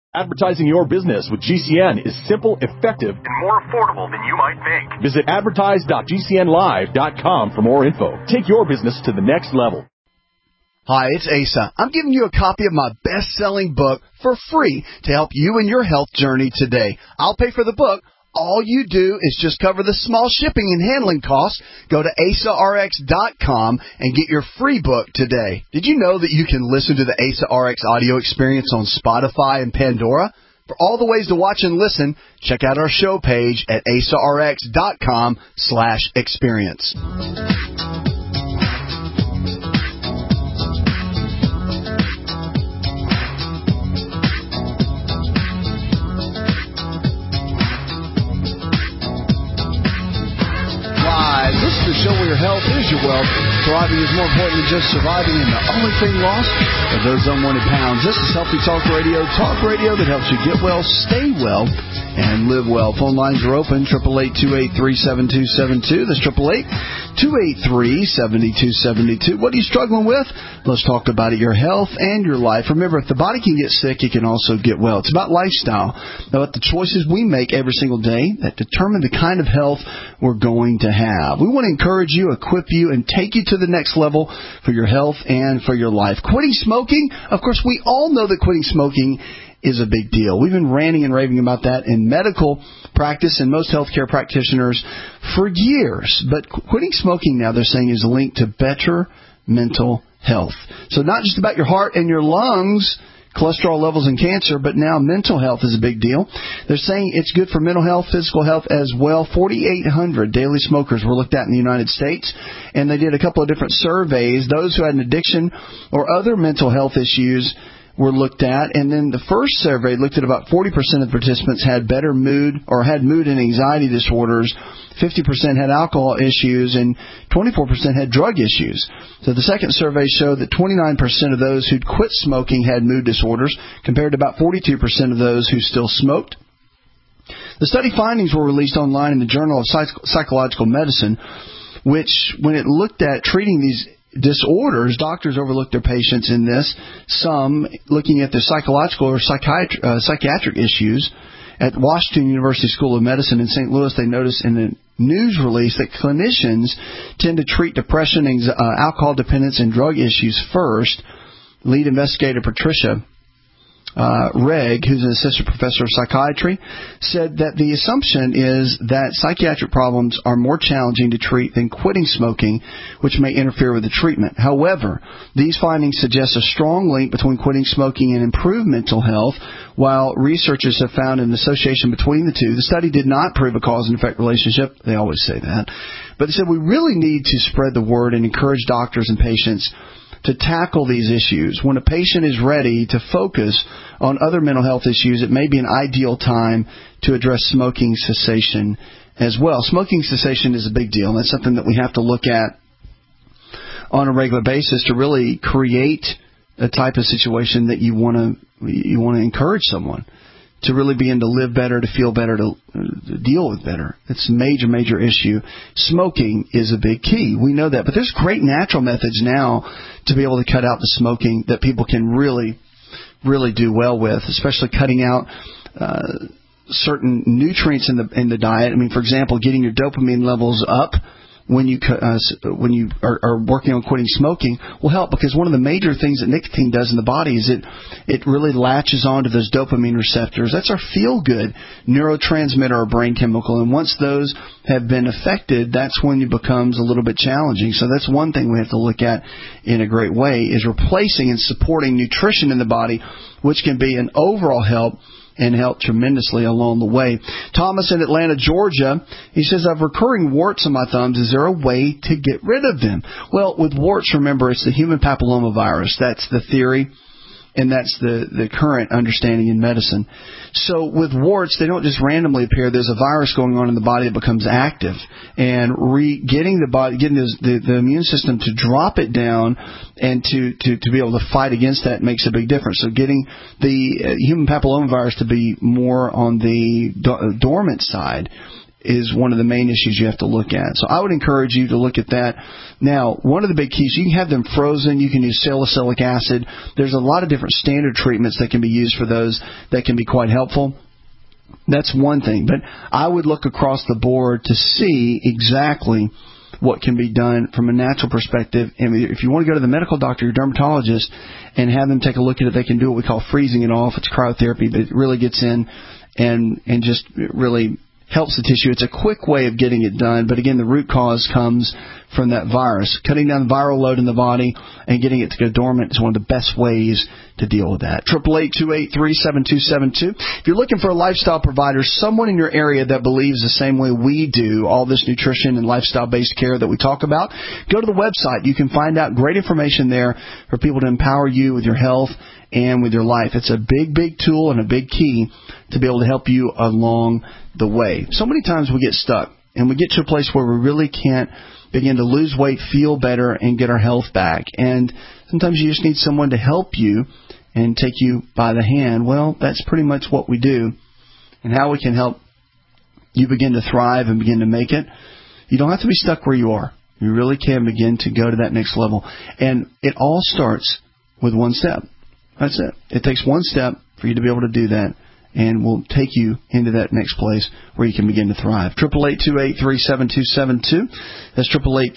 Advertising your business with GCN is simple, effective, and more affordable than you might think. Visit advertise.gcnlive.com for more info. Take your business to the next level. Hi, it's Asa. I'm giving you a copy of my best-selling book for free to help you in your health journey today. I'll pay for the book. All you do is just cover the small shipping and handling costs. Go to AsaRx.com and get your free book today. Did you know that you can listen to the AsaRx audio experience on Spotify and Pandora? For all the ways to watch and listen, check out our show page at AsaRx.com/experience. This is the show where your health is your wealth. Thriving is more important than just surviving, and the only thing lost are those unwanted pounds. This is Healthy Talk Radio that helps you get well, stay well, and live well. Phone lines are open, 888-283-7272. That's 888-283-7272. What are you struggling with? Let's talk about it, your health and your life. Remember, if the body can get sick, it can also get well. It's about lifestyle, about the choices we make every single day that determine the kind of health we're going to have. We want to encourage you, equip you, and take you to the next level for your health and for your life. Quitting smoking, of course, we all know that quitting smoking is a big deal. We've been ranting and raving about that in medical practice and most healthcare practitioners for years. But quitting smoking now, they're saying, is linked to better mental health. So not just about your heart and your lungs, cholesterol levels, and cancer, but now mental health is a big deal. They're saying it's good for mental health, physical health as well. 4,800 daily smokers were looked at in the United States, and they did a couple of different surveys. Those who had an addiction or other mental health issues were looked at, and then the first survey looked at about 40% of the participants had better mood or had mood and anxiety disorders, 50% had alcohol issues, and 24% had drug issues. So the second survey showed that 29% of those who'd quit smoking had mood disorders, compared to about 42% of those who still smoked. The study findings were released online in the Journal of Psychological Medicine, which, when it looked at treating these disorders, doctors overlooked their patients in this. Some looking at their psychological or psychiatric issues. At Washington University School of Medicine in St. Louis, they noticed in a news release that clinicians tend to treat depression, alcohol dependence, and drug issues first. Lead investigator Patricia Reg, who's an assistant professor of psychiatry, said that the assumption is that psychiatric problems are more challenging to treat than quitting smoking, which may interfere with the treatment. However, these findings suggest a strong link between quitting smoking and improved mental health, while researchers have found an association between the two. The study did not prove a cause and effect relationship. They always say that. But they said we really need to spread the word and encourage doctors and patients to tackle these issues. When a patient is ready to focus on other mental health issues, it may be an ideal time to address smoking cessation as well. Smoking cessation is a big deal, and that's something that we have to look at on a regular basis to really create a type of situation that you want to encourage someone to really begin to live better, to feel better, to deal with better. It's a major, major issue. Smoking is a big key. We know that. But there's great natural methods now to be able to cut out the smoking that people can really, really do well with, especially cutting out certain nutrients in the diet. I mean, for example, getting your dopamine levels up when you are working on quitting smoking will help, because one of the major things that nicotine does in the body is it really latches onto those dopamine receptors. That's our feel-good neurotransmitter or brain chemical, and once those have been affected, that's when it becomes a little bit challenging. So that's one thing we have to look at in a great way, is replacing and supporting nutrition in the body, which can be an overall help and help tremendously along the way. Thomas in Atlanta, Georgia, he says, I have recurring warts on my thumbs. Is there a way to get rid of them? Well, with warts, remember, it's the human papillomavirus. That's the theory, and that's the current understanding in medicine. So with warts, they don't just randomly appear. There's a virus going on in the body that becomes active, and getting the immune system to drop it down and to be able to fight against that makes a big difference. So getting the human papillomavirus to be more on the dormant side is one of the main issues you have to look at. So I would encourage you to look at that. Now, one of the big keys, you can have them frozen. You can use salicylic acid. There's a lot of different standard treatments that can be used for those that can be quite helpful. That's one thing. But I would look across the board to see exactly what can be done from a natural perspective. And if you want to go to the medical doctor, your dermatologist, and have them take a look at it, they can do what we call freezing it off. It's cryotherapy, but it really gets in and just really helps the tissue. It's a quick way of getting it done, but again, the root cause comes from that virus. Cutting down the viral load in the body and getting it to go dormant is one of the best ways to deal with that. 888-283-7272. If you're looking for a lifestyle provider, someone in your area that believes the same way we do, all this nutrition and lifestyle-based care that we talk about, go to the website. You can find out great information there for people to empower you with your health and with your life. It's a big, big tool and a big key to be able to help you along the way. So many times we get stuck and we get to a place where we really can't begin to lose weight, feel better, and get our health back. And sometimes you just need someone to help you and take you by the hand. Well, that's pretty much what we do. And how we can help you begin to thrive and begin to make it. You don't have to be stuck where you are. You really can begin to go to that next level. And it all starts with one step. That's it. It takes one step for you to be able to do that, and will take you into that next place where you can begin to thrive. 888-283-7272. That's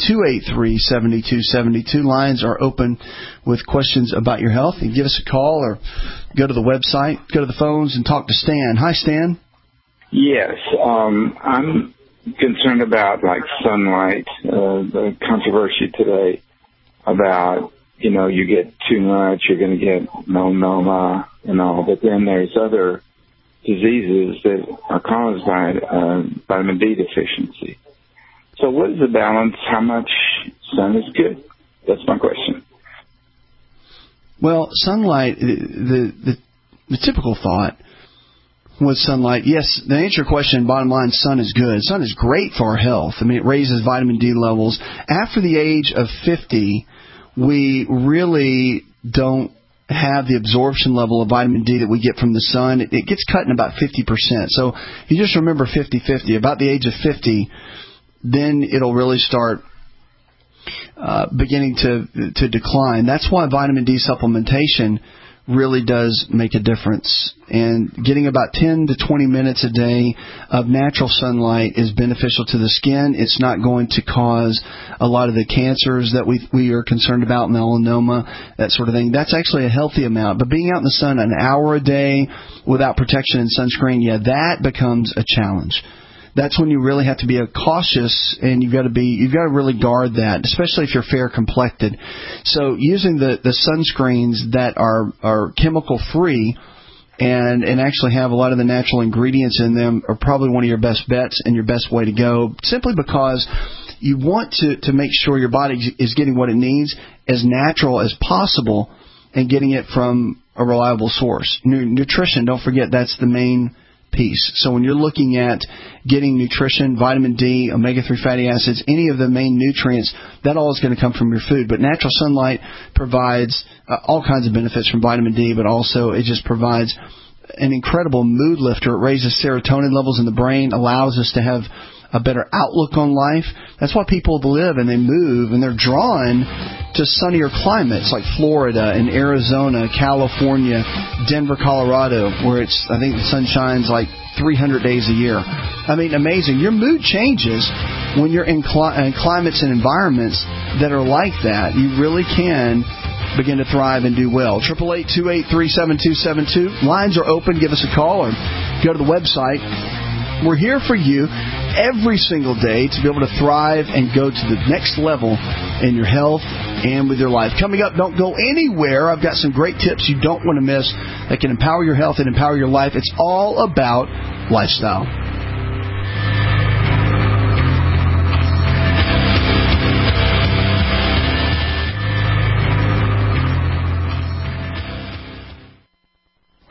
888-283-7272. Lines are open with questions about your health. You can give us a call or go to the website, go to the phones, and talk to Stan. Hi, Stan. Yes. I'm concerned about, like, sunlight, the controversy today about, you get too much, you're going to get melanoma and all, but then there's other diseases that are caused by vitamin D deficiency. So what is the balance? How much sun is good? That's my question. Well, sunlight, the typical thought with sunlight, yes, to answer your question, bottom line, sun is good. Sun is great for our health. I mean, it raises vitamin D levels. After the age of 50, we really don't have the absorption level of vitamin D that we get from the sun. It gets cut in about 50%. So you just remember 50-50. About the age of 50, then it'll really start beginning to decline. That's why vitamin D supplementation really does make a difference. And getting about 10 to 20 minutes a day of natural sunlight is beneficial to the skin. It's not going to cause a lot of the cancers that we are concerned about, melanoma, that sort of thing. That's actually a healthy amount. But being out in the sun an hour a day without protection and sunscreen, that becomes a challenge. That's when you really have to be cautious, and you've got to really guard that, especially if you're fair complected. So using the sunscreens that are chemical free and actually have a lot of the natural ingredients in them are probably one of your best bets and your best way to go, simply because you want to make sure your body is getting what it needs as natural as possible and getting it from a reliable source. Nutrition, don't forget, that's the main piece. So when you're looking at getting nutrition, vitamin D, omega-3 fatty acids, any of the main nutrients, that all is going to come from your food. But natural sunlight provides all kinds of benefits from vitamin D, but also it just provides an incredible mood lifter. It raises serotonin levels in the brain, allows us to have a better outlook on life. That's why people live and they move and they're drawn to sunnier climates like Florida and Arizona, California, Denver, Colorado, where I think the sun shines like 300 days a year. I mean, amazing. Your mood changes when you're in climates and environments that are like that. You really can begin to thrive and do well. 888-283-7272. Lines are open. Give us a call or go to the website. We're here for you every single day to be able to thrive and go to the next level in your health and with your life. Coming up, don't go anywhere. I've got some great tips you don't want to miss that can empower your health and empower your life. It's all about lifestyle. Hi,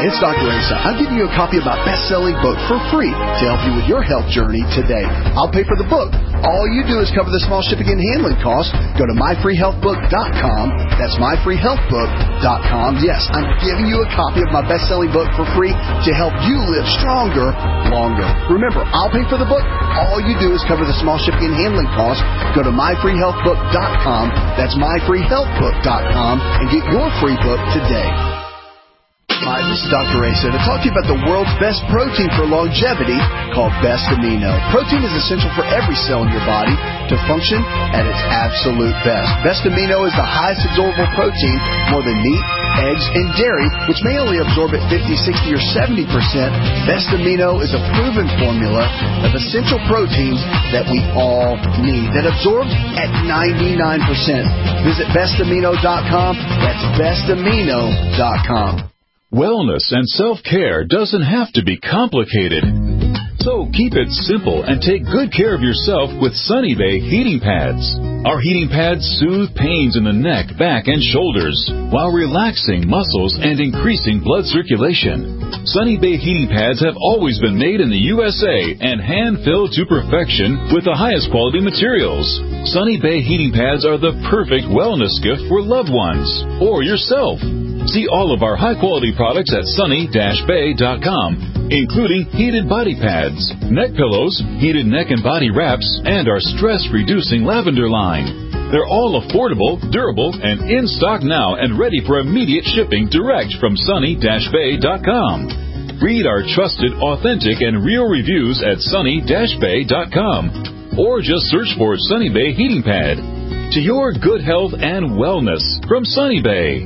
Hi, it's Dr. Asa. I'm giving you a copy of my best-selling book for free to help you with your health journey today. I'll pay for the book. All you do is cover the small shipping and handling costs. Go to myfreehealthbook.com. That's myfreehealthbook.com. Yes, I'm giving you a copy of my best-selling book for free to help you live stronger, longer. Remember, I'll pay for the book. All you do is cover the small shipping and handling costs. Go to myfreehealthbook.com. That's myfreehealthbook.com and get your free book today. Hi, this is Dr. Asa to talk to you about the world's best protein for longevity called Best Amino. Protein is essential for every cell in your body to function at its absolute best. Best Amino is the highest absorbable protein, more than meat, eggs, and dairy, which may only absorb at 50, 60, or 70%. Best Amino is a proven formula of essential proteins that we all need that absorbs at 99%. Visit bestamino.com. That's bestamino.com. Wellness and self-care doesn't have to be complicated. So keep it simple and take good care of yourself with Sunny Bay heating pads. Our heating pads soothe pains in the neck, back, and shoulders while relaxing muscles and increasing blood circulation. Sunny Bay heating pads have always been made in the USA and hand-filled to perfection with the highest quality materials. Sunny Bay heating pads are the perfect wellness gift for loved ones or yourself. See all of our high-quality products at sunny-bay.com, including heated body pads, neck pillows, heated neck and body wraps, and our stress-reducing lavender line. They're all affordable, durable, and in stock now and ready for immediate shipping direct from sunny-bay.com. Read our trusted, authentic, and real reviews at sunny-bay.com, or just search for Sunny Bay Heating Pad. To your good health and wellness from Sunny Bay.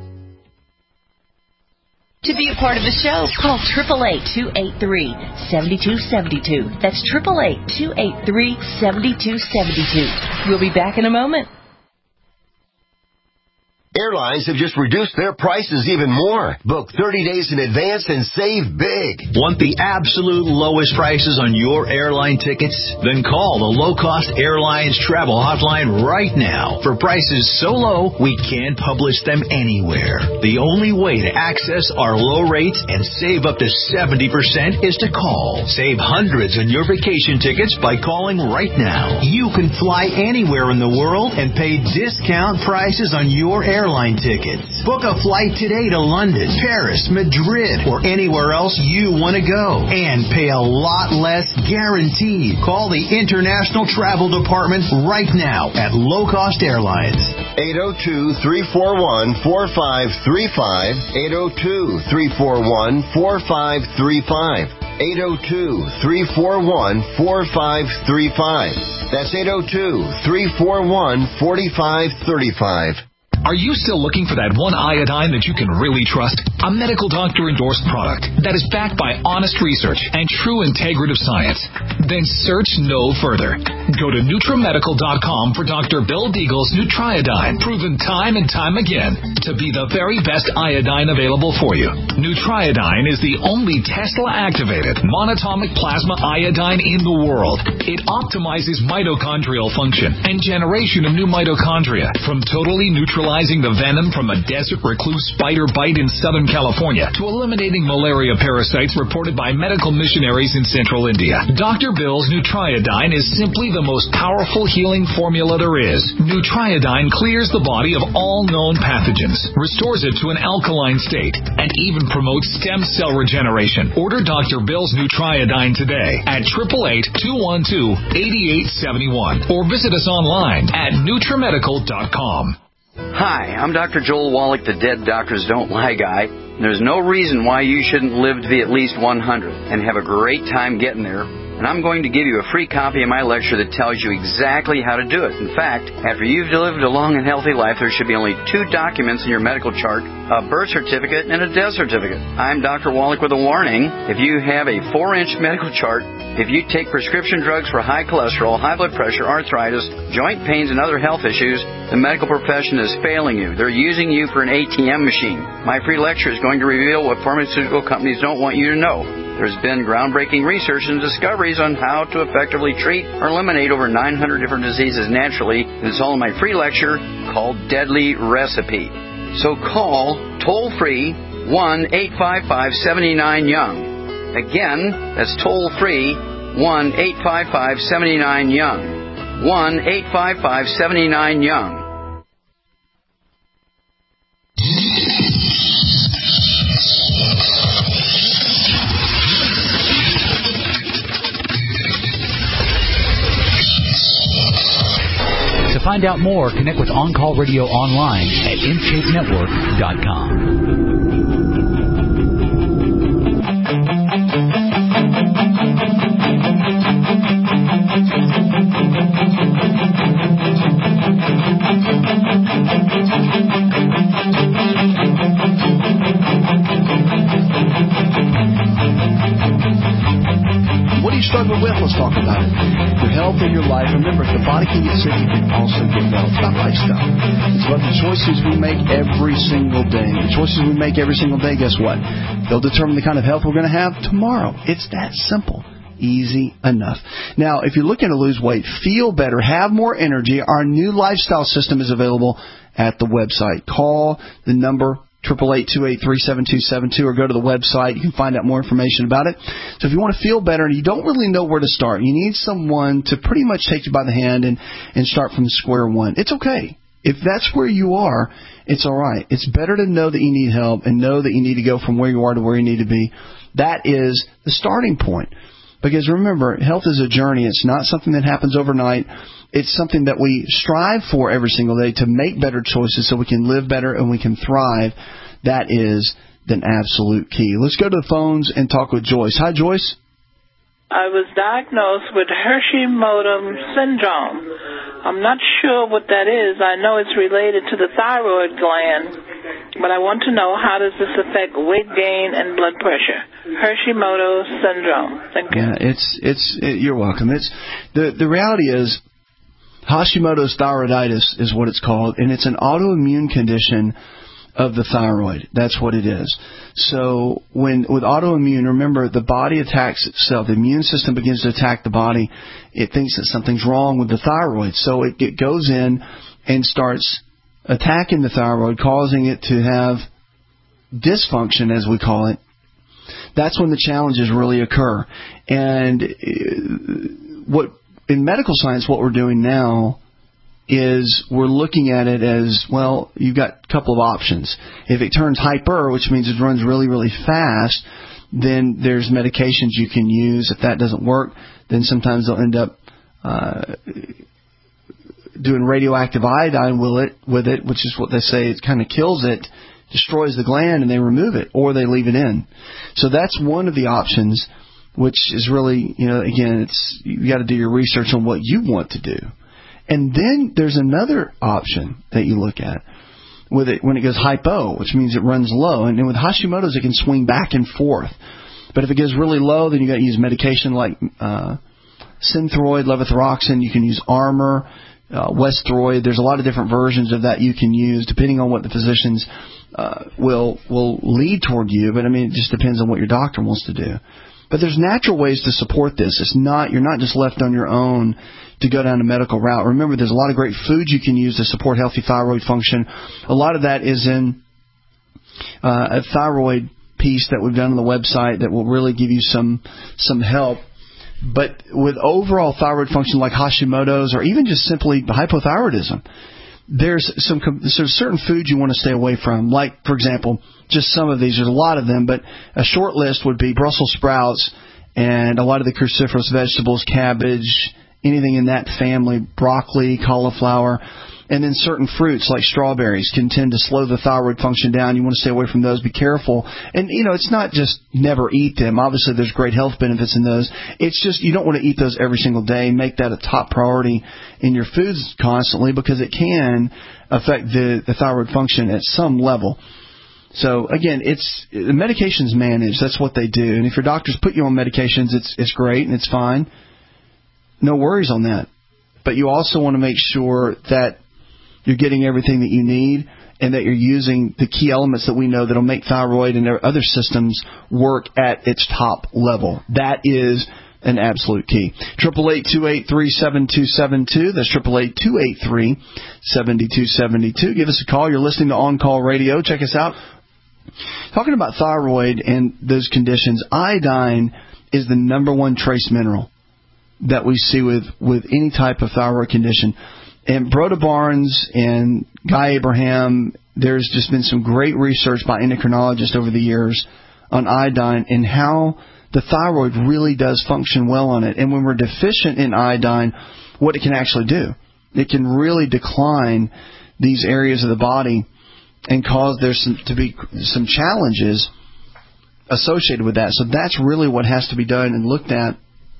To be a part of the show, call 888-283-7272. That's 888-283-7272. We'll be back in a moment. Airlines have just reduced their prices even more. Book 30 days in advance and save big. Want the absolute lowest prices on your airline tickets? Then call the Low Cost Airlines Travel Hotline right now. For prices so low, we can't publish them anywhere. The only way to access our low rates and save up to 70% is to call. Save hundreds on your vacation tickets by calling right now. You can fly anywhere in the world and pay discount prices on your airline tickets. Book a flight today to London, Paris, Madrid, or anywhere else you want to go and pay a lot less guaranteed. Call the International Travel Department right now at Low Cost Airlines. 802-341-4535. 802-341-4535. 802-341-4535. That's 802-341-4535. Are you still looking for that one iodine that you can really trust? A medical doctor-endorsed product that is backed by honest research and true integrative science? Then search no further. Go to NutriMedical.com for Dr. Bill Deagle's Nutriodine, proven time and time again to be the very best iodine available for you. Nutriodine is the only Tesla-activated monatomic plasma iodine in the world. It optimizes mitochondrial function and generation of new mitochondria from totally neutralizing the venom from a desert recluse spider bite in Southern California to eliminating malaria parasites reported by medical missionaries in central India. Dr. Bill's Nutriodine is simply the most powerful healing formula there is. Nutriodine clears the body of all known pathogens, restores it to an alkaline state, and even promotes stem cell regeneration. Order Dr. Bill's Nutriodine today at 888-212-8871 or visit us online at NutriMedical.com. Hi, I'm Dr. Joel Wallach, the Dead Doctors Don't Lie guy. There's no reason why you shouldn't live to be at least 100 and have a great time getting there. And I'm going to give you a free copy of my lecture that tells you exactly how to do it. In fact, after you've lived a long and healthy life, there should be only 2 documents in your medical chart, a birth certificate and a death certificate. I'm Dr. Wallach with a warning. If you have a 4-inch medical chart, if you take prescription drugs for high cholesterol, high blood pressure, arthritis, joint pains, and other health issues, the medical profession is failing you. They're using you for an ATM machine. My free lecture is going to reveal what pharmaceutical companies don't want you to know. There's been groundbreaking research and discoveries on how to effectively treat or eliminate over 900 different diseases naturally, and it's all in my free lecture called Deadly Recipe. So call toll-free 1-855-79-YOUNG. Again, that's toll-free, 1-855-79-YOUNG. 1-855-79-YOUNG. To find out more, connect with On Call Radio online at InShapeNetwork.com. What are you struggling with? Let's talk about it. Your health and your life. Remember, if the body can get sick, it can also get well. It's about lifestyle. It's about the choices we make every single day. The choices we make every single day, guess what? They'll determine the kind of health we're going to have tomorrow. It's that simple. Easy enough. Now, if you're looking to lose weight, feel better, have more energy, our new lifestyle system is available at the website. Call the number 888-283-7272 or go to the website. You can find out more information about it. So if you want to feel better and you don't really know where to start, you need someone to pretty much take you by the hand and start from square one. It's okay. If that's where you are, it's all right. It's better to know that you need help and know that you need to go from where you are to where you need to be. That is the starting point. Because remember, health is a journey. It's not something that happens overnight. It's something that we strive for every single day to make better choices so we can live better and we can thrive. That is an absolute key. Let's go to the phones and talk with Joyce. Hi, Joyce. I was diagnosed with Hashimoto's syndrome. I'm not sure what that is. I know it's related to the thyroid gland, but I want to know, how does this affect weight gain and blood pressure? Hashimoto's syndrome. Thank you. Yeah, you're welcome. The reality is Hashimoto's thyroiditis is what it's called, and it's an autoimmune condition of the thyroid. That's what it is. So with autoimmune, remember, the body attacks itself. The immune system begins to attack the body. It thinks that something's wrong with the thyroid. So it goes in and starts attacking the thyroid, causing it to have dysfunction, as we call it. That's when the challenges really occur. And in medical science, what we're doing now is we're looking at it as, well, you've got a couple of options. If it turns hyper, which means it runs really, really fast, then there's medications you can use. If that doesn't work, then sometimes they'll end up doing radioactive iodine with it, which is what they say, it kind of kills it, destroys the gland, and they remove it, or they leave it in. So that's one of the options, which is really, again, you got to do your research on what you want to do. And then there's another option that you look at with it when it goes hypo, which means it runs low. And with Hashimoto's, it can swing back and forth. But if it goes really low, then you got to use medication like Synthroid, levothyroxine. You can use Armour, Westroid. There's a lot of different versions of that you can use depending on what the physicians will lead toward you. But, it just depends on what your doctor wants to do. But there's natural ways to support this. You're not just left on your own to go down a medical route. Remember, there's a lot of great foods you can use to support healthy thyroid function. A lot of that is in a thyroid piece that we've done on the website that will really give you some help. But with overall thyroid function like Hashimoto's or even just simply hypothyroidism, there's certain foods you want to stay away from. Like, for example, just some of these. There's a lot of them, but a short list would be Brussels sprouts and a lot of the cruciferous vegetables, cabbage, anything in that family, broccoli, cauliflower, and then certain fruits like strawberries can tend to slow the thyroid function down. You want to stay away from those. Be careful. And, it's not just never eat them. Obviously, there's great health benefits in those. It's just you don't want to eat those every single day. Make that a top priority in your foods constantly because it can affect the thyroid function at some level. So, again, the medication's managed. That's what they do. And if your doctors put you on medications, it's great and it's fine. No worries on that. But you also want to make sure that you're getting everything that you need and that you're using the key elements that we know that will make thyroid and other systems work at its top level. That is an absolute key. 888-283-7272. That's 888-283-7272. Give us a call. You're listening to On Call Radio. Check us out. Talking about thyroid and those conditions, iodine is the number one trace mineral that we see with any type of thyroid condition. And Broda Barnes and Guy Abraham, there's just been some great research by endocrinologists over the years on iodine and how the thyroid really does function well on it. And when we're deficient in iodine, what it can actually do, it can really decline these areas of the body and cause there to be some challenges associated with that. So that's really what has to be done and looked at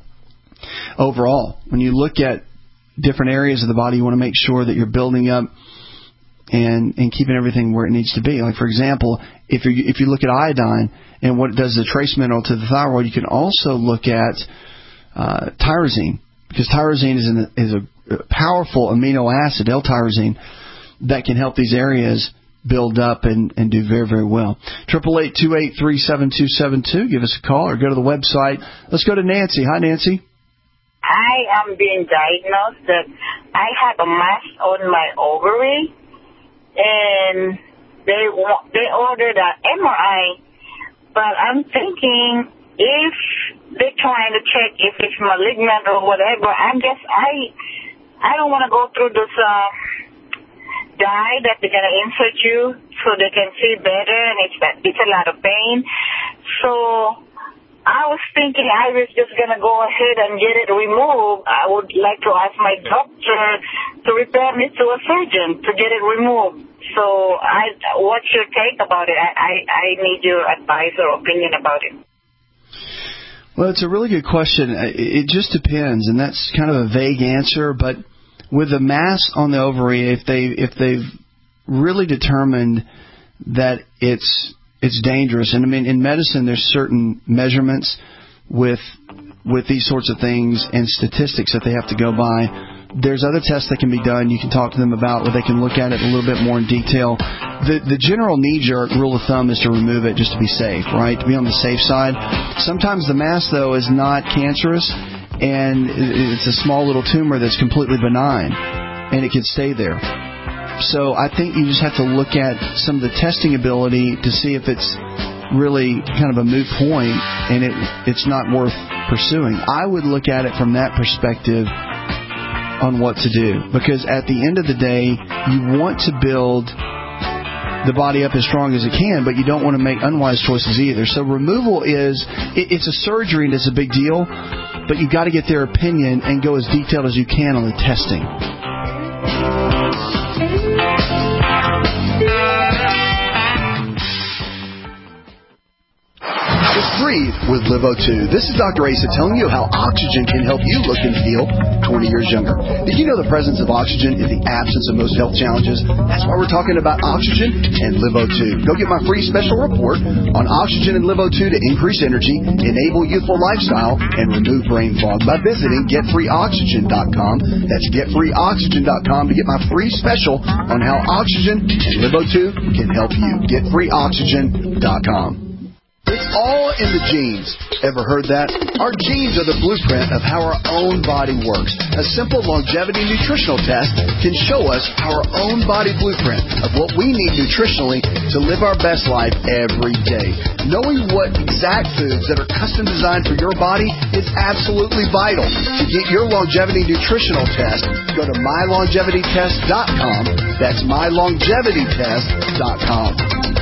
overall. When you look at different areas of the body, you want to make sure that you're building up and keeping everything where it needs to be. Like, for example, if you look at iodine and what it does as a trace mineral to the thyroid, you can also look at tyrosine, because tyrosine is a powerful amino acid, L-tyrosine, that can help these areas build up and do very, very well. 888-283-7272. Give us a call or go to the website. Let's go to Nancy. Hi, Nancy. I am being diagnosed that I have a mass on my ovary, and they ordered an MRI, but I'm thinking if they're trying to check if it's malignant or whatever, I don't want to go through this dye that they're going to insert you so they can see better, and it's a lot of pain. So I was thinking I was just going to go ahead and get it removed. I would like to ask my doctor to refer me to a surgeon to get it removed. So what's your take about it? I need your advice or opinion about it. Well, it's a really good question. It just depends, and that's kind of a vague answer. But with a mass on the ovary, if they've really determined that it's dangerous, and I mean in medicine there's certain measurements with these sorts of things and statistics that they have to go by. There's other tests that can be done. You can talk to them about where they can look at it a little bit more in detail. The general knee-jerk rule of thumb is to remove it just to be safe, right? To be on the safe side. Sometimes the mass, though, is not cancerous, and it's a small little tumor that's completely benign, and it can stay there. So I think you just have to look at some of the testing ability to see if it's really kind of a moot point and it's not worth pursuing. I would look at it from that perspective on what to do, because at the end of the day, you want to build the body up as strong as it can, but you don't want to make unwise choices either. So removal it's a surgery and it's a big deal, but you got to get their opinion and go as detailed as you can on the testing. Breathe with LiVO2. This is Dr. Asa telling you how oxygen can help you look and feel 20 years younger. Did you know the presence of oxygen is the absence of most health challenges? That's why we're talking about oxygen and LiVO2. Go get my free special report on oxygen and LiVO2 to increase energy, enable youthful lifestyle, and remove brain fog by visiting GetFreeOxygen.com. That's GetFreeOxygen.com to get my free special on how oxygen and LiVO2 can help you. GetFreeOxygen.com. It's all in the genes. Ever heard that? Our genes are the blueprint of how our own body works. A simple longevity nutritional test can show us our own body blueprint of what we need nutritionally to live our best life every day. Knowing what exact foods that are custom designed for your body is absolutely vital. To get your longevity nutritional test, go to mylongevitytest.com. That's mylongevitytest.com.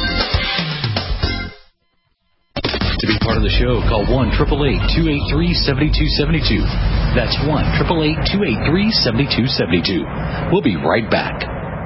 To be part of the show, call 1-888-283-7272. That's 1-888-283-7272. We'll be right back.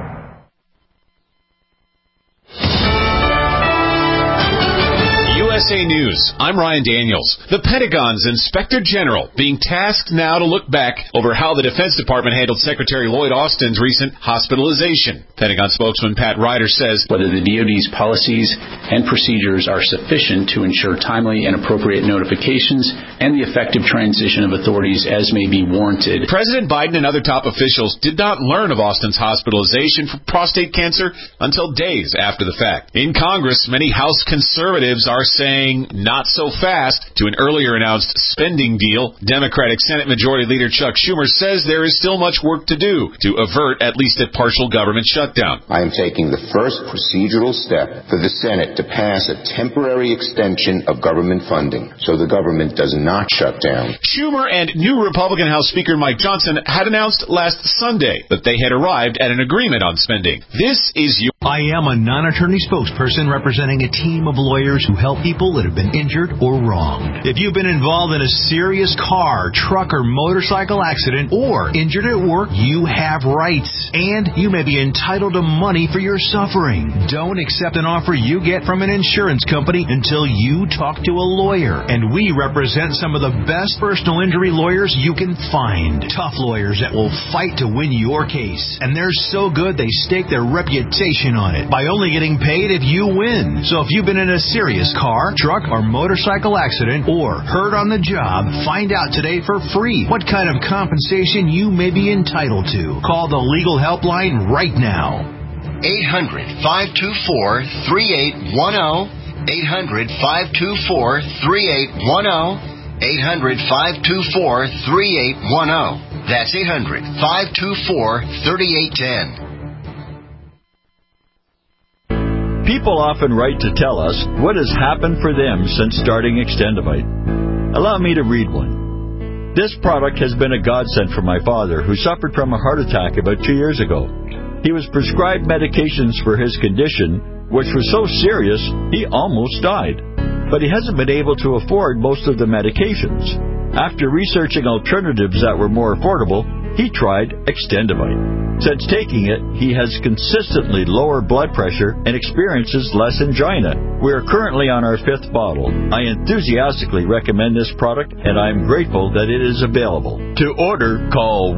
USA News. I'm Ryan Daniels. The Pentagon's Inspector General being tasked now to look back over how the Defense Department handled Secretary Lloyd Austin's recent hospitalization. Pentagon spokesman Pat Ryder says whether the DoD's policies and procedures are sufficient to ensure timely and appropriate notifications and the effective transition of authorities as may be warranted. President Biden and other top officials did not learn of Austin's hospitalization for prostate cancer until days after the fact. In Congress, many House conservatives are saying saying not so fast to an earlier announced spending deal. Democratic Senate Majority Leader Chuck Schumer says there is still much work to do to avert at least a partial government shutdown. I am taking the first procedural step for the Senate to pass a temporary extension of government funding so the government does not shut down. Schumer and new Republican House Speaker Mike Johnson had announced last Sunday that they had arrived at an agreement on spending. This is you. I am a non-attorney spokesperson representing a team of lawyers who help people that have been injured or wronged. If you've been involved in a serious car, truck, or motorcycle accident or injured at work, you have rights, and you may be entitled to money for your suffering. Don't accept an offer you get from an insurance company until you talk to a lawyer, and we represent some of the best personal injury lawyers you can find. Tough lawyers that will fight to win your case, and they're so good they stake their reputation on it by only getting paid if you win. So if you've been in a serious car, truck, or motorcycle accident or hurt on the job, find out today for free what kind of compensation you may be entitled to. Call the legal helpline right now. 800-524-3810. 800-524-3810. 800-524-3810. That's 800-524-3810. People often write to tell us what has happened for them since starting Extendivite. Allow me to read one. This product has been a godsend for my father, who suffered from a heart attack about 2 years ago. He was prescribed medications for his condition, which was so serious he almost died. But he hasn't been able to afford most of the medications. After researching alternatives that were more affordable, he tried Extendivite. Since taking it, he has consistently lower blood pressure and experiences less angina. We are currently on our 5th bottle. I enthusiastically recommend this product, and I am grateful that it is available. To order, call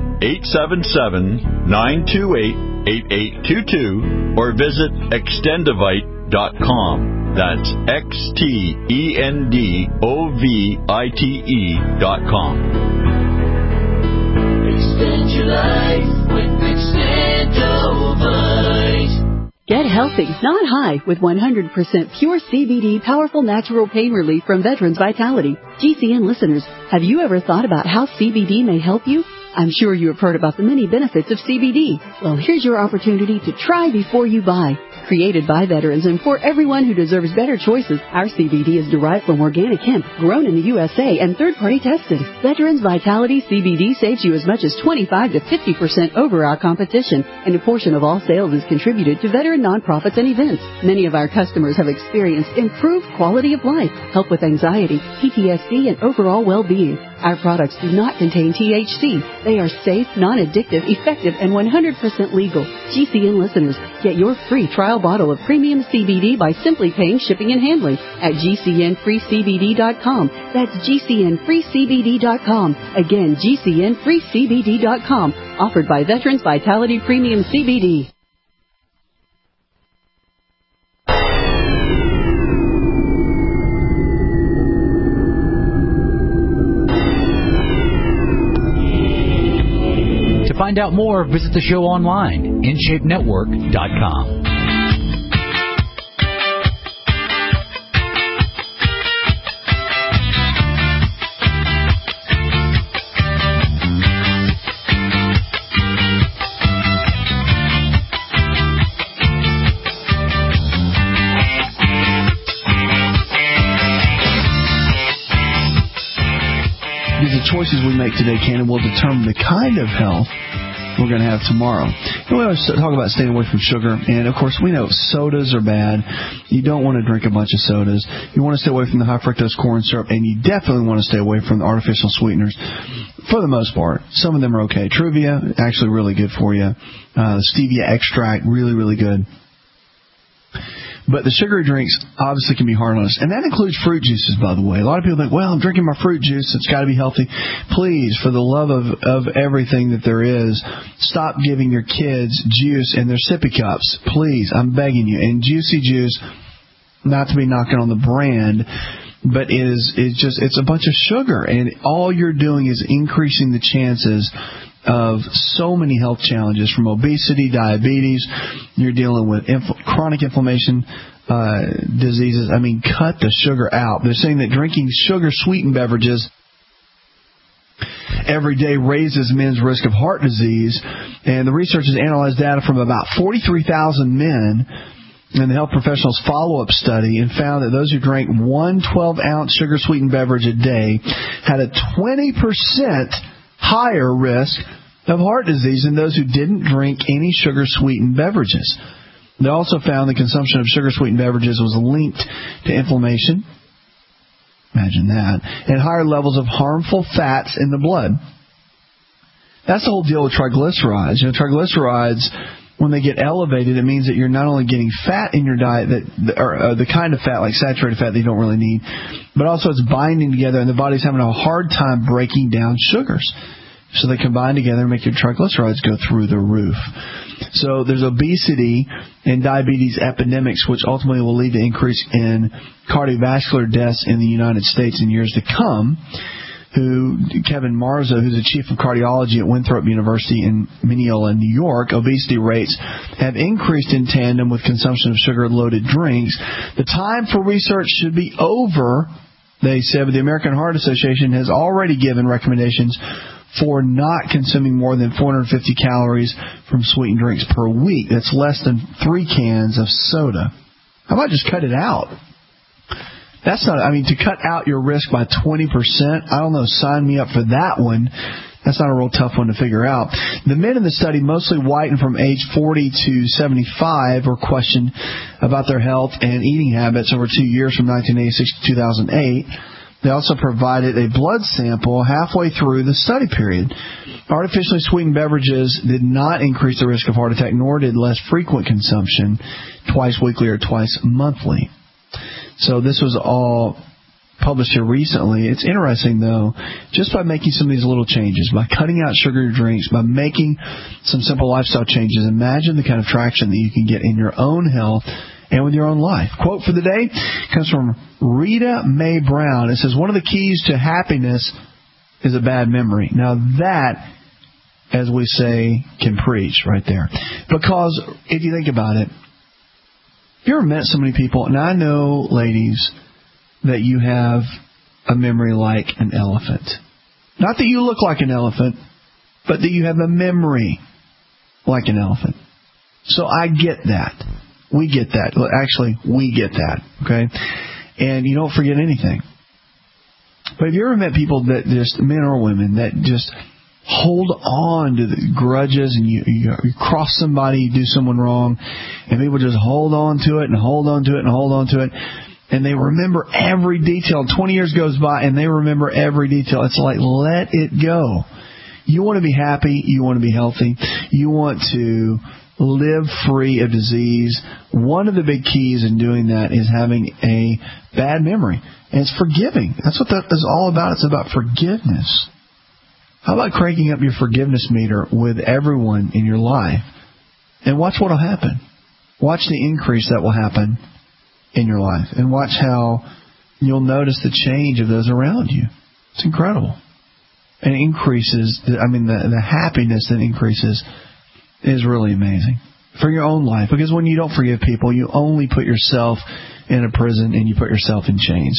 1-877-928-8822 or visit Extendivite.com. That's XTENDOVITE.com. Extend your life with Extendivite. Get healthy, not high, with 100% pure CBD powerful natural pain relief from Veterans Vitality. GCN listeners, have you ever thought about how CBD may help you? I'm sure you have heard about the many benefits of CBD. Well, here's your opportunity to try before you buy. Created by veterans and for everyone who deserves better choices, our CBD is derived from organic hemp, grown in the USA, and third-party tested. Veterans Vitality CBD saves you as much as 25 to 50% over our competition, and a portion of all sales is contributed to veteran nonprofits and events. Many of our customers have experienced improved quality of life, help with anxiety, PTSD, and overall well-being. Our products do not contain THC. They are safe, non-addictive, effective, and 100% legal. GCN listeners, get your free trial bottle of premium CBD by simply paying shipping and handling at GCNFreeCBD.com. That's GCNFreeCBD.com. Again, GCNFreeCBD.com. Offered by Veterans Vitality Premium CBD. To find out more, visit the show online, InShapeNetwork.com. The choices we make today, Cannon, will determine the kind of health we're going to have tomorrow. And we always talk about staying away from sugar, and of course we know sodas are bad. You don't want to drink a bunch of sodas. You want to stay away from the high fructose corn syrup, and you definitely want to stay away from the artificial sweeteners. For the most part, some of them are okay. Truvia, actually really good for you. Stevia extract, really, really good. But the sugary drinks obviously can be hard on us. And that includes fruit juices, by the way. A lot of people think, well, I'm drinking my fruit juice. It's got to be healthy. Please, for the love of everything that there is, stop giving your kids juice in their sippy cups. Please, I'm begging you. And Juicy Juice, not to be knocking on the brand, but it's a bunch of sugar. And all you're doing is increasing the chances of so many health challenges, from obesity, diabetes. You're dealing with chronic inflammation, diseases. I mean, cut the sugar out. They're saying that drinking sugar-sweetened beverages every day raises men's risk of heart disease. And the researchers analyzed data from about 43,000 men in the Health Professionals follow-up study and found that those who drank one 12-ounce sugar-sweetened beverage a day had a 20% higher risk of heart disease than those who didn't drink any sugar-sweetened beverages. They also found the consumption of sugar-sweetened beverages was linked to inflammation. Imagine that. And higher levels of harmful fats in the blood. That's the whole deal with triglycerides. Triglycerides, when they get elevated, it means that you're not only getting fat in your diet, or the kind of fat, like saturated fat that you don't really need, but also it's binding together, and the body's having a hard time breaking down sugars. So they combine together and make your triglycerides go through the roof. So there's obesity and diabetes epidemics, which ultimately will lead to increase in cardiovascular deaths in the United States in years to come. Kevin Marzo, who's the chief of cardiology at Winthrop University in Mineola, New York, obesity rates have increased in tandem with consumption of sugar-loaded drinks. The time for research should be over, they said, but the American Heart Association has already given recommendations for not consuming more than 450 calories from sweetened drinks per week. That's less than 3 cans of soda. How about just cut it out? That's not, to cut out your risk by 20%, I don't know, sign me up for that one. That's not a real tough one to figure out. The men in the study, mostly white and from age 40 to 75, were questioned about their health and eating habits over 2 years from 1986 to 2008. They also provided a blood sample halfway through the study period. Artificially sweetened beverages did not increase the risk of heart attack, nor did less frequent consumption, twice weekly or twice monthly. So this was all published here recently. It's interesting, though, just by making some of these little changes, by cutting out sugary drinks, by making some simple lifestyle changes, imagine the kind of traction that you can get in your own health and with your own life. Quote for the day comes from Rita Mae Brown. It says, one of the keys to happiness is a bad memory. Now that, as we say, can preach right there. Because if you think about it, have you ever met so many people, and I know, ladies, that you have a memory like an elephant. Not that you look like an elephant, but that you have a memory like an elephant. So I get that. We get that. Actually, we get that, okay? And you don't forget anything. But have you ever met people that just, men or women, that just hold on to the grudges, and you cross somebody, you do someone wrong, and people just hold on to it and hold on to it and hold on to it, and they remember every detail. 20 years goes by, and they remember every detail. It's like, let it go. You want to be happy. You want to be healthy. You want to live free of disease. One of the big keys in doing that is having a bad memory. And it's forgiving. That's what that is all about. It's about forgiveness. How about cranking up your forgiveness meter with everyone in your life? And watch what will happen. Watch the increase that will happen in your life. And watch how you'll notice the change of those around you. It's incredible. And it increases, the happiness that increases is really amazing for your own life. Because when you don't forgive people, you only put yourself in a prison and you put yourself in chains.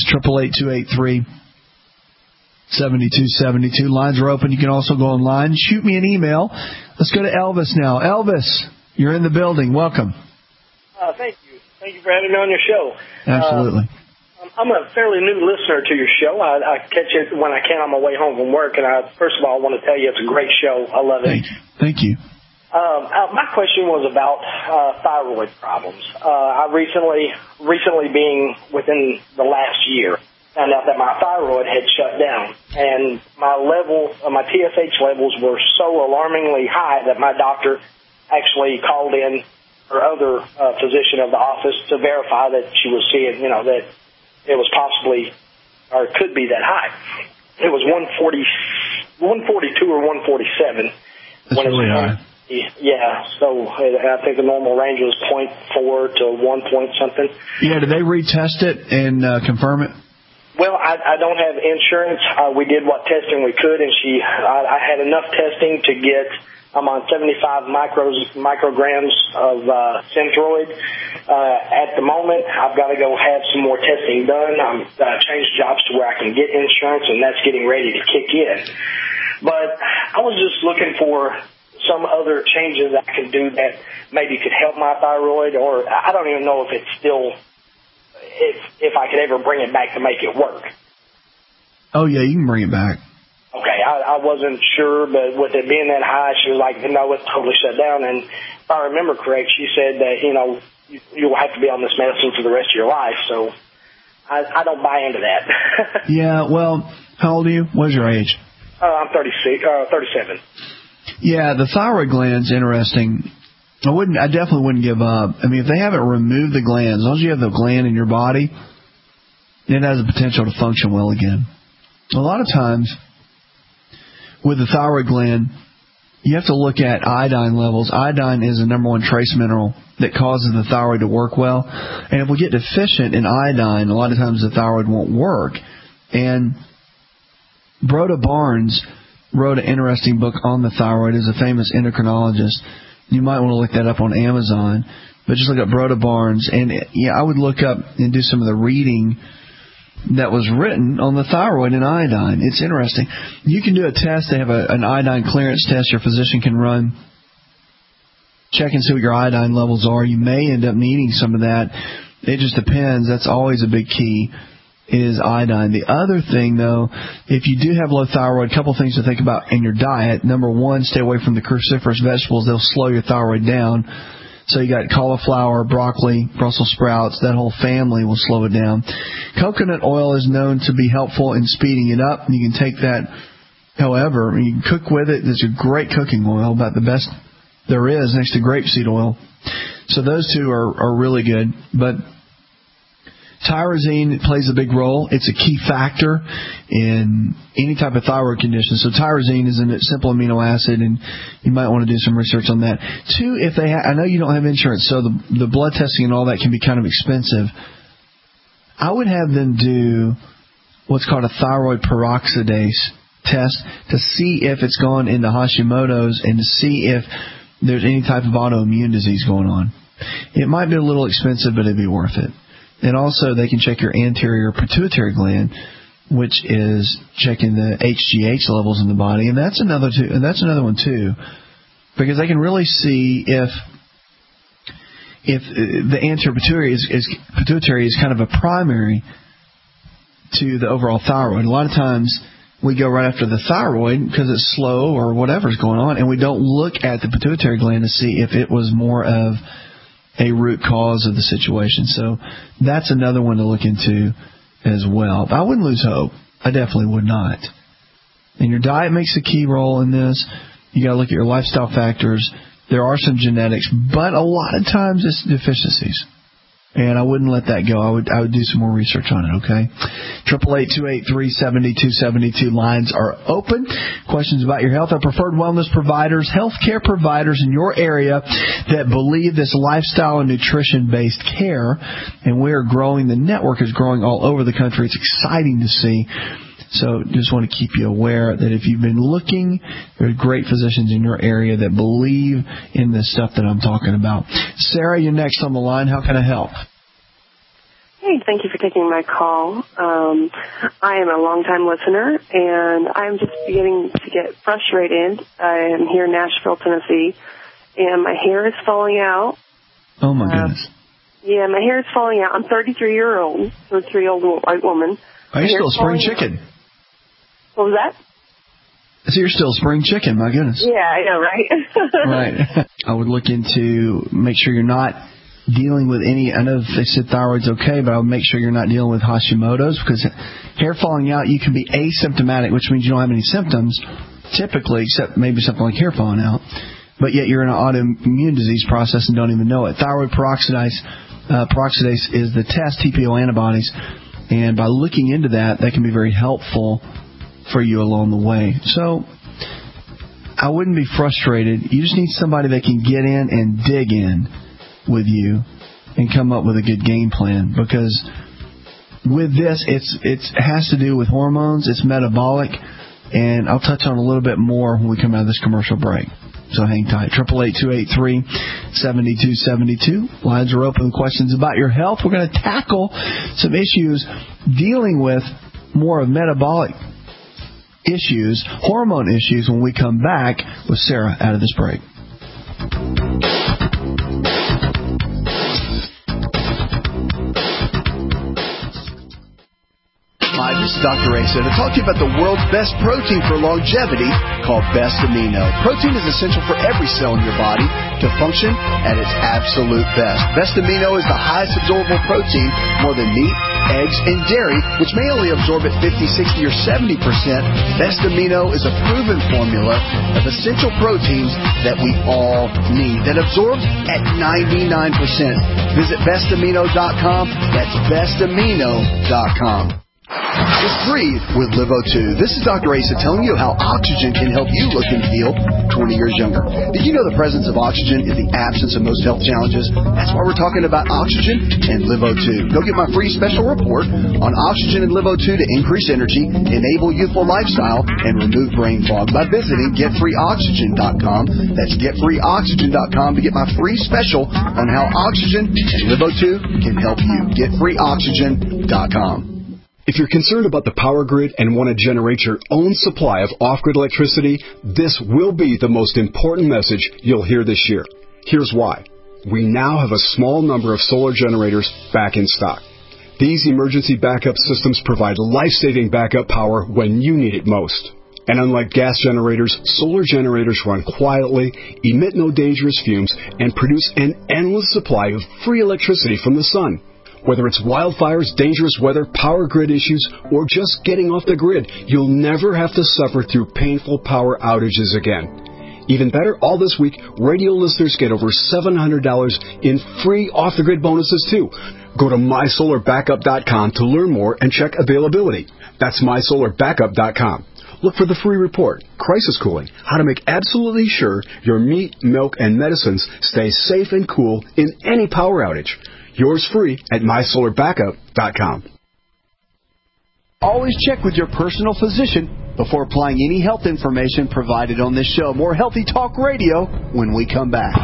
888-283-7272. Lines are open. You can also go online. Shoot me an email. Let's go to Elvis now. Elvis, you're in the building. Welcome. Thank you. Thank you for having me on your show. Absolutely. I'm a fairly new listener to your show. I catch it when I can on my way home from work. And first of all, I want to tell you it's a great show. I love it. Thank you. My question was about thyroid problems. I recently being within the last year, found out that my thyroid had shut down, and my TSH levels were so alarmingly high that my doctor actually called in her other physician of the office to verify that she was seeing, that it was possibly or could be that high. It was 142 or 147. That's really high. Yeah, so I think the normal range was 0.4 to 1 point something. Yeah, did they retest it and confirm it? Well, I don't have insurance. We did what testing we could, and I had enough testing to get. I'm on 75 micrograms of Synthroid. At the moment, I've got to go have some more testing done. I'm changed jobs to where I can get insurance, and that's getting ready to kick in. But I was just looking for some other changes I could do that maybe could help my thyroid, or I don't even know if it's still, if I could ever bring it back to make it work. Oh, yeah, you can bring it back. Okay, I wasn't sure, but with it being that high, she was like, no, it's totally shut down. And if I remember correct, she said that, you'll have to be on this medicine for the rest of your life. So I don't buy into that. Yeah, well, how old are you? What is your age? I'm 37. Yeah, the thyroid gland's interesting. I definitely wouldn't give up. I mean, if they haven't removed the gland, as long as you have the gland in your body, it has the potential to function well again. A lot of times, with the thyroid gland, you have to look at iodine levels. Iodine is the number one trace mineral that causes the thyroid to work well. And if we get deficient in iodine, a lot of times the thyroid won't work. And Broda Barnes wrote an interesting book on the thyroid. Is a famous endocrinologist. You might want to look that up on Amazon. But just look up Broda Barnes. And I would look up and do some of the reading that was written on the thyroid and iodine. It's interesting. You can do a test. They have an iodine clearance test your physician can run. Check and see what your iodine levels are. You may end up needing some of that. It just depends. That's always a big key, is iodine. The other thing, though, if you do have low thyroid, a couple things to think about in your diet. Number one, stay away from the cruciferous vegetables. They'll slow your thyroid down. So you got cauliflower, broccoli, Brussels sprouts. That whole family will slow it down. Coconut oil is known to be helpful in speeding it up. You can take that, however, you can cook with it. It's a great cooking oil, about the best there is next to grapeseed oil. So those two are really good. But tyrosine plays a big role. It's a key factor in any type of thyroid condition. So tyrosine is a simple amino acid, and you might want to do some research on that. Two, if they I know you don't have insurance, so the blood testing and all that can be kind of expensive. I would have them do what's called a thyroid peroxidase test to see if it's gone into Hashimoto's and to see if there's any type of autoimmune disease going on. It might be a little expensive, but it'd be worth it. And also, they can check your anterior pituitary gland, which is checking the HGH levels in the body, and that's another one too, because they can really see if the anterior pituitary is kind of a primary to the overall thyroid. A lot of times we go right after the thyroid because it's slow or whatever's going on, and we don't look at the pituitary gland to see if it was more of a root cause of the situation. So that's another one to look into as well. I wouldn't lose hope. I definitely would not. And your diet makes a key role in this. You got to look at your lifestyle factors. There are some genetics, but a lot of times it's deficiencies. And I wouldn't let that go. I would do some more research on it, okay? 888-283-7272 lines are open. Questions about your health. Our preferred wellness providers, healthcare providers in your area that believe this lifestyle and nutrition-based care. And we are growing. The network is growing all over the country. It's exciting to see. So just want to keep you aware that if you've been looking, there are great physicians in your area that believe in this stuff that I'm talking about. Sarah, you're next on the line. How can I help? Hey, thank you for taking my call. I am a long-time listener, and I'm just beginning to get frustrated. I am here in Nashville, Tennessee, and my hair is falling out. Oh, my goodness. Yeah, my hair is falling out. I'm 33-year-old white woman. Are you still spring chicken? What was that? So you're still spring chicken, my goodness. Yeah, I know, right? Right. I would look into, make sure you're not dealing with any, I know they said thyroid's okay, but I would make sure you're not dealing with Hashimoto's, because hair falling out, you can be asymptomatic, which means you don't have any symptoms, typically, except maybe something like hair falling out, but yet you're in an autoimmune disease process and don't even know it. Thyroid peroxidase is the test, TPO antibodies, and by looking into that, that can be very helpful for you along the way. So I wouldn't be frustrated. You just need somebody that can get in and dig in with you and come up with a good game plan, because with this, it has to do with hormones. It's metabolic, and I'll touch on a little bit more when we come out of this commercial break. So hang tight. 888-283-7272. Lines are open. Questions about your health. We're going to tackle some issues dealing with more of metabolic issues, hormone issues, when we come back with Sarah out of this break. Hi, this is Dr. Asa to talk to you about the world's best protein for longevity called Best Amino. Protein is essential for every cell in your body to function at its absolute best. Best Amino is the highest absorbable protein, more than meat, eggs, and dairy, which may only absorb at 50, 60, or 70%. Best Amino is a proven formula of essential proteins that we all need, that absorbs at 99%. Visit bestamino.com. That's bestamino.com. Just breathe with Livo2. This is Dr. Asa telling you how oxygen can help you look and feel 20 years younger. Did you know the presence of oxygen is the absence of most health challenges? That's why we're talking about oxygen and Livo2. Go get my free special report on oxygen and Livo2 to increase energy, enable youthful lifestyle, and remove brain fog by visiting GetFreeOxygen.com. That's GetFreeOxygen.com to get my free special on how oxygen and Livo2 can help you. GetFreeOxygen.com. If you're concerned about the power grid and want to generate your own supply of off-grid electricity, this will be the most important message you'll hear this year. Here's why. We now have a small number of solar generators back in stock. These emergency backup systems provide life-saving backup power when you need it most. And unlike gas generators, solar generators run quietly, emit no dangerous fumes, and produce an endless supply of free electricity from the sun. Whether it's wildfires, dangerous weather, power grid issues, or just getting off the grid, you'll never have to suffer through painful power outages again. Even better, all this week, radio listeners get over $700 in free off-the-grid bonuses, too. Go to mysolarbackup.com to learn more and check availability. That's mysolarbackup.com. Look for the free report, Crisis Cooling, how to make absolutely sure your meat, milk, and medicines stay safe and cool in any power outage. Yours free at mysolarbackup.com. Always check with your personal physician before applying any health information provided on this show. More Healthy Talk Radio when we come back.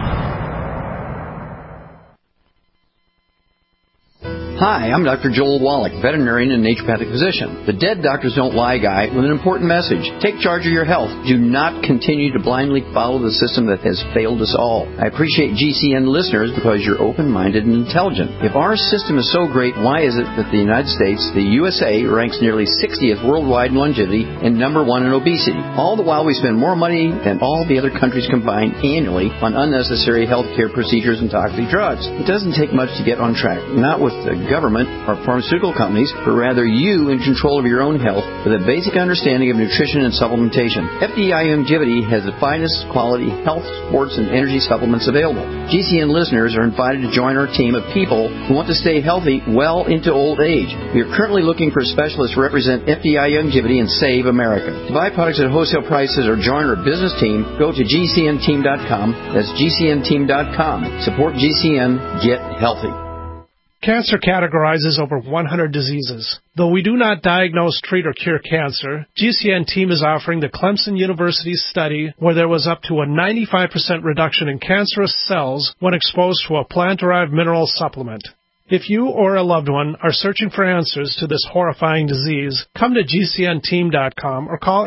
Hi, I'm Dr. Joel Wallach, veterinarian and naturopathic physician. The Dead Doctors Don't Lie guy with an important message. Take charge of your health. Do not continue to blindly follow the system that has failed us all. I appreciate GCN listeners because you're open-minded and intelligent. If our system is so great, why is it that the United States, the USA, ranks nearly 60th worldwide in longevity and number 1 in obesity? All the while we spend more money than all the other countries combined annually on unnecessary healthcare procedures and toxic drugs. It doesn't take much to get on track. Not with the government or pharmaceutical companies, but rather you in control of your own health with a basic understanding of nutrition and supplementation. FDI Longevity has the finest quality health, sports, and energy supplements available. GCN listeners are invited to join our team of people who want to stay healthy well into old age. We are currently looking for specialists to represent FDI Longevity and Save America. To buy products at wholesale prices or join our business team, go to GCNteam.com. That's GCNteam.com. Support GCN. Get healthy. Cancer categorizes over 100 diseases. Though we do not diagnose, treat, or cure cancer, GCN Team is offering the Clemson University study where there was up to a 95% reduction in cancerous cells when exposed to a plant-derived mineral supplement. If you or a loved one are searching for answers to this horrifying disease, come to GCNteam.com or call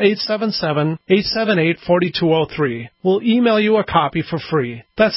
877-878-4203. We'll email you a copy for free. That's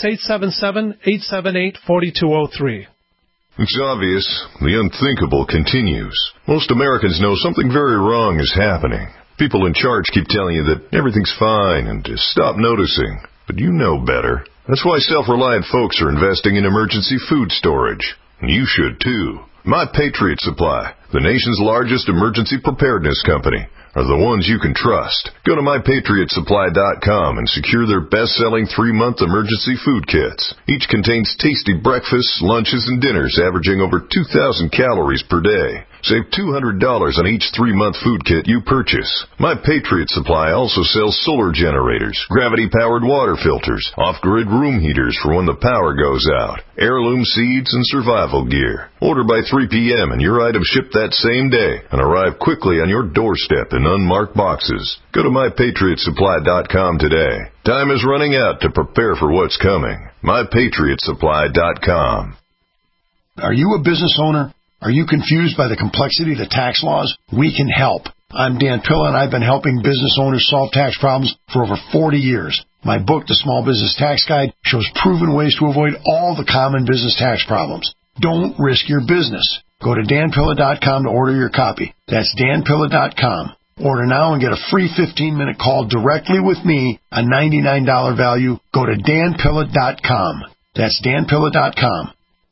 877-878-4203. It's obvious. The unthinkable continues. Most Americans know something very wrong is happening. People in charge keep telling you that everything's fine and to stop noticing. But you know better. That's why self-reliant folks are investing in emergency food storage. And you should too. My Patriot Supply, the nation's largest emergency preparedness company, are the ones you can trust. Go to MyPatriotSupply.com and secure their best-selling 3-month emergency food kits. Each contains tasty breakfasts, lunches, and dinners averaging over 2,000 calories per day. Save $200 on each 3-month food kit you purchase. My Patriot Supply also sells solar generators, gravity-powered water filters, off-grid room heaters for when the power goes out, heirloom seeds, and survival gear. Order by 3 p.m. and your items shipped that same day and arrive quickly on your doorstep in unmarked boxes. Go to MyPatriotSupply.com today. Time is running out to prepare for what's coming. MyPatriotSupply.com. Are you a business owner? Are you confused by the complexity of the tax laws? We can help. I'm Dan Pilla, and I've been helping business owners solve tax problems for over 40 years. My book, The Small Business Tax Guide, shows proven ways to avoid all the common business tax problems. Don't risk your business. Go to danpilla.com to order your copy. That's danpilla.com. Order now and get a free 15-minute call directly with me, a $99 value. Go to danpilla.com. That's danpilla.com.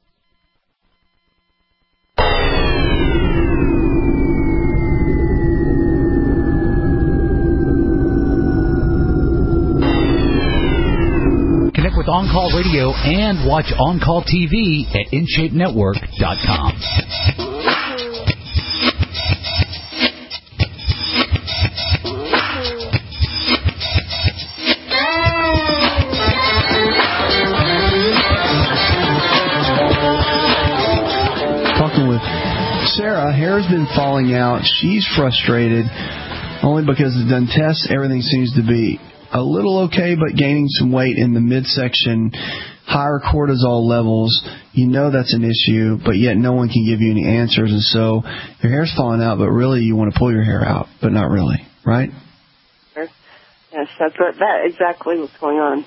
Connect with On Call Radio and watch On Call TV at InShapeNetwork.com. Talking with Sarah, hair's been falling out. She's frustrated only because it's done tests. Everything seems to be a little okay, but gaining some weight in the midsection, higher cortisol levels. You know that's an issue, but yet no one can give you any answers. And so your hair's falling out, but really you want to pull your hair out, but not really, right? Yes, that's exactly what's going on.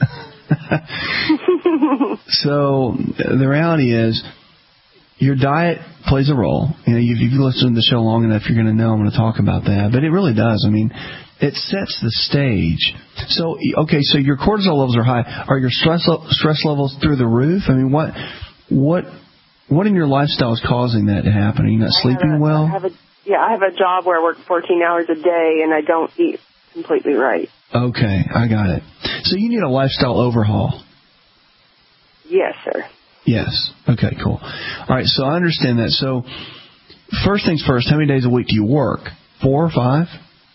So the reality is your diet plays a role. You know, if you listen to the show long enough, you're going to know I'm going to talk about that. But it really does. I mean, it sets the stage. So, okay, so your cortisol levels are high. Are your stress levels through the roof? I mean, what in your lifestyle is causing that to happen? Are you not sleeping well? I have a job where I work 14 hours a day, and I don't eat completely right. Okay, I got it. So you need a lifestyle overhaul. Yes, sir. Yes. Okay, cool. All right, so I understand that. So first things first, how many days a week do you work? 4 or 5?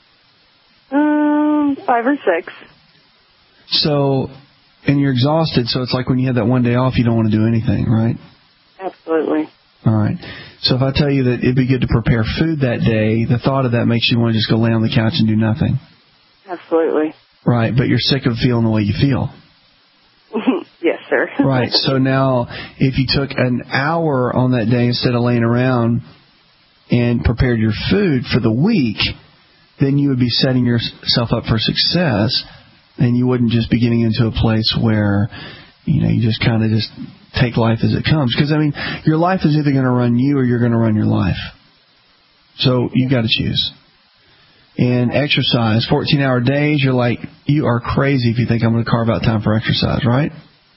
5 or 6. So, and you're exhausted, so it's like when you have that one day off, you don't want to do anything, right? Absolutely. All right. So if I tell you that it'd be good to prepare food that day, the thought of that makes you want to just go lay on the couch and do nothing. Absolutely. Right, but you're sick of feeling the way you feel. Yes, sir. Right, so now if you took an hour on that day instead of laying around and prepared your food for the week, then you would be setting yourself up for success, and you wouldn't just be getting into a place where, you know, you just kind of just take life as it comes. Because, I mean, your life is either going to run you or you're going to run your life. So you got to choose. And exercise, 14-hour days, you're like, you are crazy if you think I'm going to carve out time for exercise, right?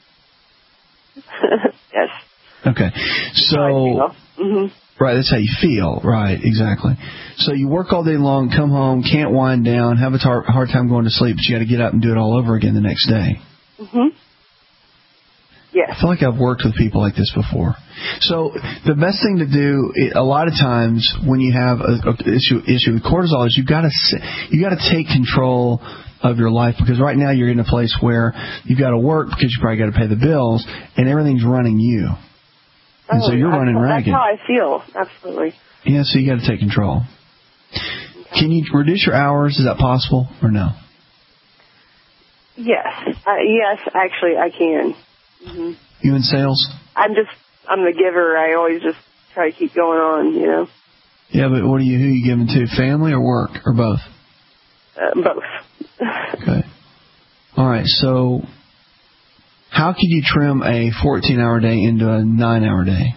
Yes. Okay. So, right, that's how you feel. Right, exactly. So you work all day long, come home, can't wind down, have a hard time going to sleep, but you got to get up and do it all over again the next day. Yes. I feel like I've worked with people like this before. So the best thing to do, a lot of times when you have an issue with cortisol, is you got to take control of your life, because right now you're in a place where you've got to work because you probably got to pay the bills, and everything's running you. And so you're running ragged. That's how I feel. Absolutely. Yeah, so you got to take control. Okay. Can you reduce your hours? Is that possible or no? Yes. Yes, actually, I can. You in sales? I'm the giver. I always just try to keep going on, you know. Yeah, but who are you giving to? Family or work or both? Both. Okay. All right, so how could you trim a 14-hour day into a 9-hour day?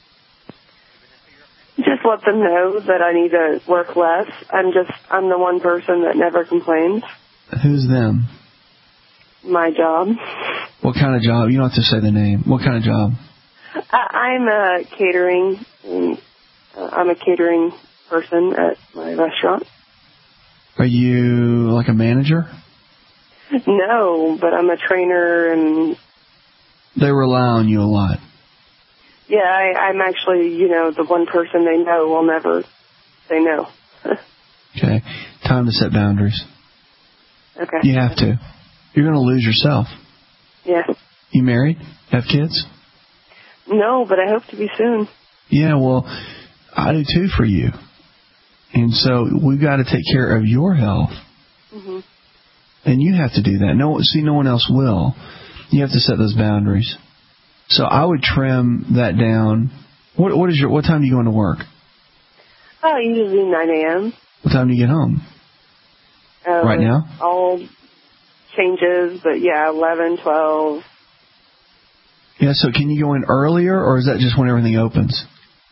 Just let them know that I need to work less. I'm the one person that never complains. Who's them? My job. What kind of job? You don't have to say the name. What kind of job? I'm a catering. I'm a catering person at my restaurant. Are you like a manager? No, but I'm a trainer, and they rely on you a lot. Yeah, I'm actually, the one person they know will never say no. Okay. Time to set boundaries. Okay. You have to. You're going to lose yourself. Yeah. You married? Have kids? No, but I hope to be soon. Yeah, well, I do too for you. And so we've got to take care of your health. Mm-hmm. And you have to do that. No one else will. You have to set those boundaries. So I would trim that down. What time do you go into work? Usually 9 a.m. What time do you get home? Right now? All changes, but 11, 12. Yeah, so can you go in earlier, or is that just when everything opens?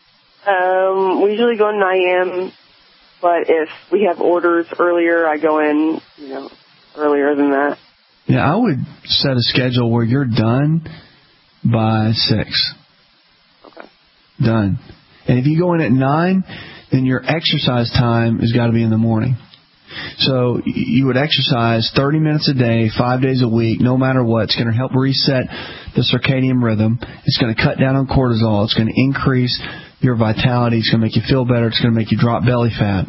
We usually go 9 a.m., but if we have orders earlier, I go in, earlier than that. Yeah, I would set a schedule where you're done by 6. Okay. Done. And if you go in at 9, then your exercise time has got to be in the morning. So you would exercise 30 minutes a day, 5 days a week, no matter what. It's going to help reset the circadian rhythm. It's going to cut down on cortisol. It's going to increase your vitality. It's going to make you feel better. It's going to make you drop belly fat.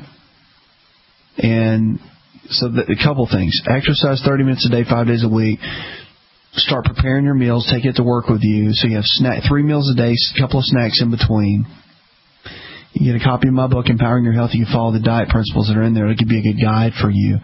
And so a couple things. Exercise 30 minutes a day, 5 days a week. Start preparing your meals. Take it to work with you. So you have 3 meals a day, a couple of snacks in between. You get a copy of my book, Empowering Your Health. You can follow the diet principles that are in there. It could be a good guide for you.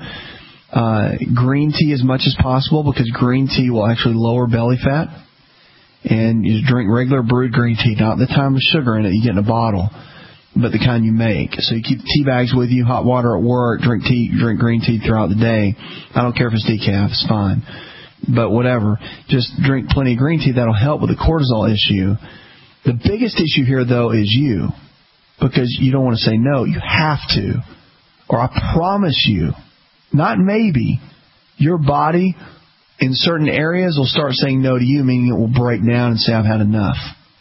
Green tea as much as possible, because green tea will actually lower belly fat. And you drink regular brewed green tea, not the time with sugar in it you get in a bottle, but the kind you make. So you keep tea bags with you, hot water at work, drink green tea throughout the day. I don't care if it's decaf, it's fine. But whatever, just drink plenty of green tea. That'll help with the cortisol issue. The biggest issue here, though, is you. Because you don't want to say no. You have to. Or I promise you, not maybe, your body in certain areas will start saying no to you, meaning it will break down and say, I've had enough.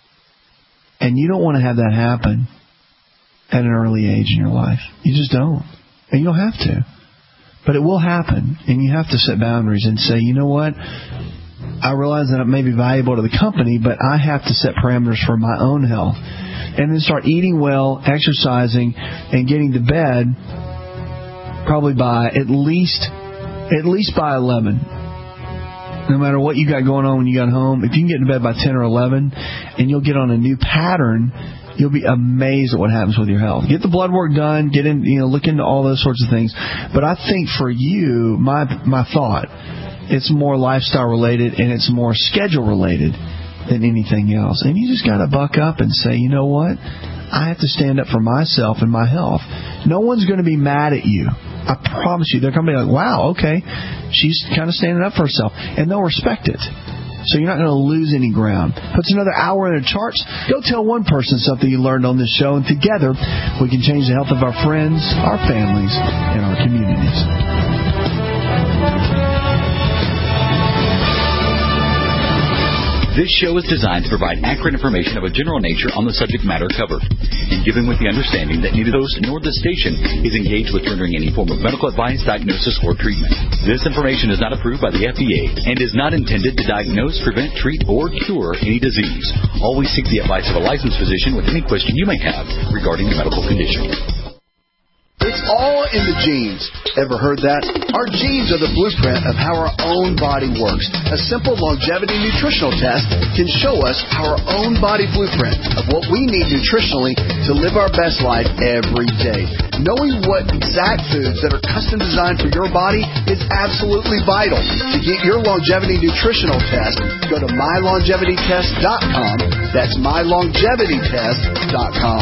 And you don't want to have that happen at an early age in your life. You just don't. And you don't have to. But it will happen. And you have to set boundaries and say, you know what? I realize that it may be valuable to the company, but I have to set parameters for my own health. And then start eating well, exercising, and getting to bed probably by at least by 11. No matter what you got going on when you got home, if you can get to bed by 10 or 11, and you'll get on a new pattern, you'll be amazed at what happens with your health. Get the blood work done, get in, look into all those sorts of things. But I think for you, my thought, it's more lifestyle related and it's more schedule related than anything else. And you just got to buck up and say, you know what? I have to stand up for myself and my health. No one's going to be mad at you. I promise you. They're going to be like, wow, okay, she's kind of standing up for herself. And they'll respect it. So you're not going to lose any ground. Puts another hour in the charts. Go tell one person something you learned on this show, and together we can change the health of our friends, our families, and our communities. This show is designed to provide accurate information of a general nature on the subject matter covered, and given with the understanding that neither host nor the station is engaged with rendering any form of medical advice, diagnosis, or treatment. This information is not approved by the FDA and is not intended to diagnose, prevent, treat, or cure any disease. Always seek the advice of a licensed physician with any question you may have regarding a medical condition. It's all in the genes. Ever heard that? Our genes are the blueprint of how our own body works. A simple longevity nutritional test can show us our own body blueprint of what we need nutritionally to live our best life every day. Knowing what exact foods that are custom designed for your body is absolutely vital. To get your longevity nutritional test, go to mylongevitytest.com. That's mylongevitytest.com.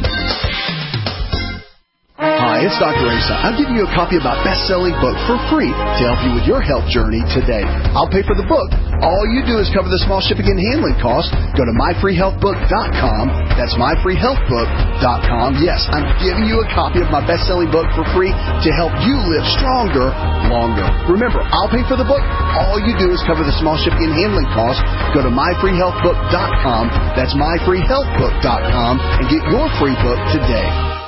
Hi, it's Dr. Asa. I'm giving you a copy of my best-selling book for free to help you with your health journey today. I'll pay for the book. All you do is cover the small shipping and handling costs. Go to myfreehealthbook.com. That's myfreehealthbook.com. Yes, I'm giving you a copy of my best-selling book for free to help you live stronger, longer. Remember, I'll pay for the book. All you do is cover the small shipping and handling costs. Go to myfreehealthbook.com. That's myfreehealthbook.com and get your free book today.